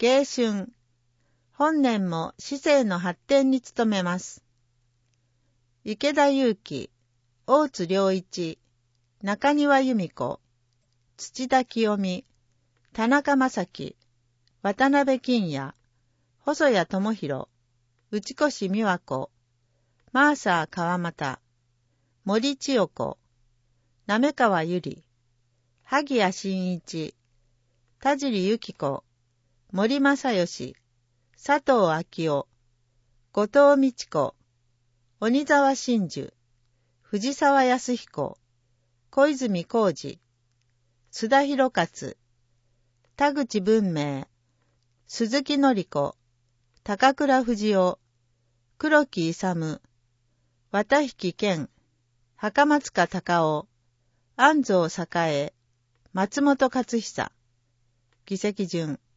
迎春。本年も市政の発展に努めます。池田祐希、大津良一、中庭由美子、土田清美、田中正樹、渡辺金也、細谷智弘、内越美和子、マーサー川又、森千代子、滑川由里、萩谷真一、田尻由紀子、森正義、佐藤昭夫、後藤美智子、鬼沢真珠、藤沢康彦、小泉浩二、須田博勝、田口文明、鈴木典子、高倉藤夫、黒木勇、綿引健、袴塚隆夫、安蔵栄、松本勝久。議席順。